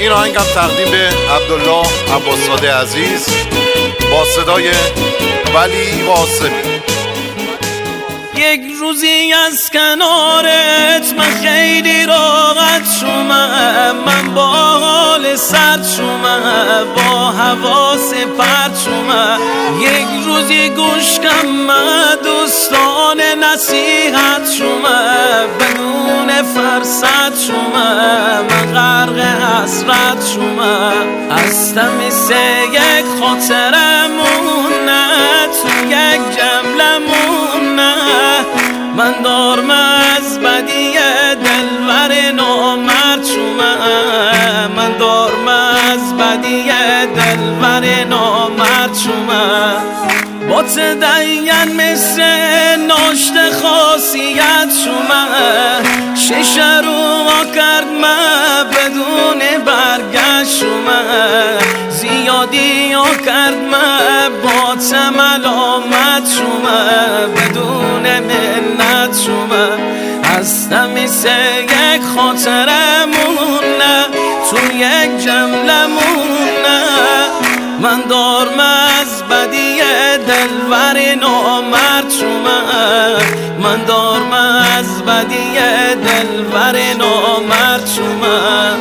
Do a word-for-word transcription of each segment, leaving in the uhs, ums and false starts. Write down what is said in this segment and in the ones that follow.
این آهنگم تقدیم به عبدالله عباسزاده عزیز با صدای ولی واسمی. یک روزی از کنارت من خیلی راحت شومم، من با حال سرد شومم، با حواس پرت شومم. یک روزی گوش کم من دوستان نصیحت شومم، بدون فرصت شومم، من غرق حسرت شومم. از تمیسه یک خاطرمون نه تو یک جملمون نه، من دارم از بدی دلور نامرد شومم، من دارم از بدی دلور نامرد شومم. با تدین مثل ناشت خاصیت شومم، شش رو کرد من بدون برگشت شومم، زیادی ها کرد من با تملامت شومم، بدون منت شومم. از تمیسه یک خاطرمون نه تو یک جملمون نه، من دارم از بدی دلور نامرد شومم، من دارم از بدی دلور نامرد شومم.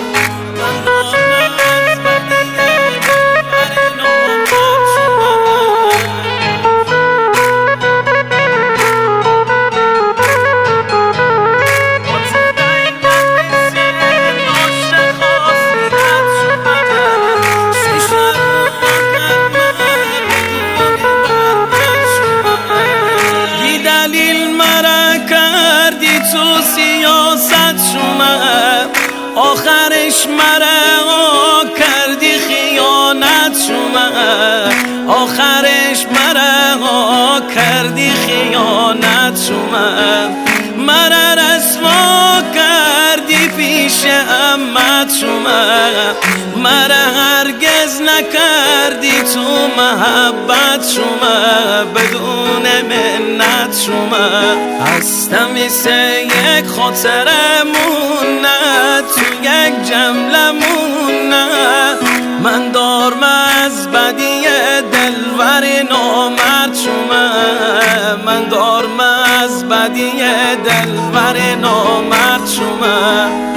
تو سیاست شومم، آخرش مرا کردی خیانت شومم، آخرش مرا کردی خیانت شومم. مرا رسوا کردی پیش عمت شومم، مرا هرگز نکردی تو محبت شومم، بدون منت شومم. از تمیسه یک خاطرمون نه تو یک جملمون نه، من دارم از بدی دلور نامرد شومم، من دارم از بدی دلور نامرد شومم.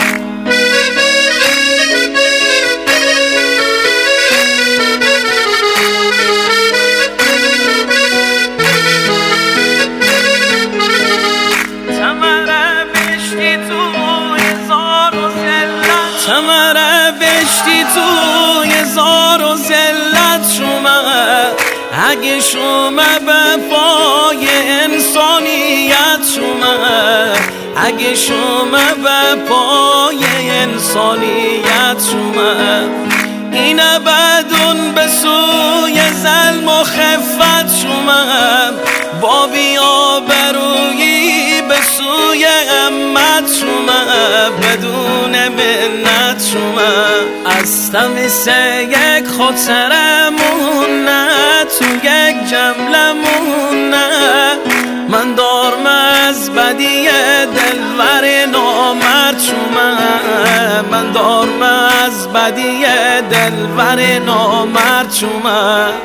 تمره بشتی توی زار و زلت شومم، اگه شومه به پای انسانیت شومم، اگه شومه به پای انسانیت شومم. این بدون به سوی ظلم و خفت شومم، با بیابرویی به سوی امت شومم، بدون منت شومم. از تمیسه یک خاطرمون نه تو یک جملمون نه، من دارم از بدی دلور نامرد شومم، من دارم از بدی دلور نامرد شومم.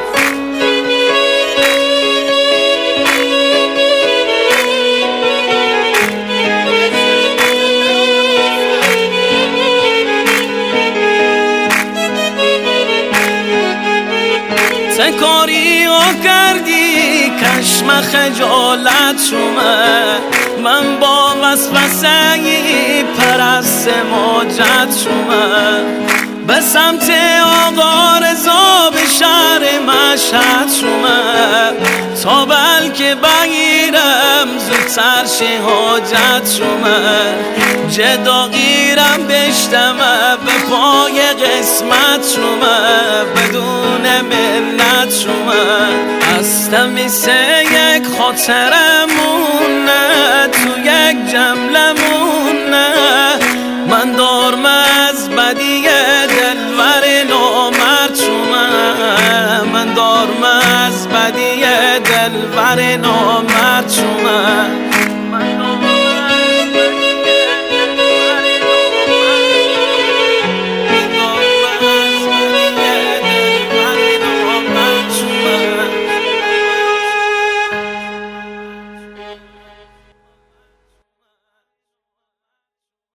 کاری ها کردی کشم خجالت شومم، من با وسوسه‌ای پرست ماجت شومم، به سمت آقا رضا به شهر مشهد شومم، تا بلکه بگیرم زودتر شه حاجت شومم، جداگیرم بشتمه به پای قسمت شومم، بدون منت شومم. از تمیسه یک خاطرمون نه تو یک جملمون نه، من دارم از بدی دلور نامرد شومم، من دارم از بدی دلور نامرد شومم.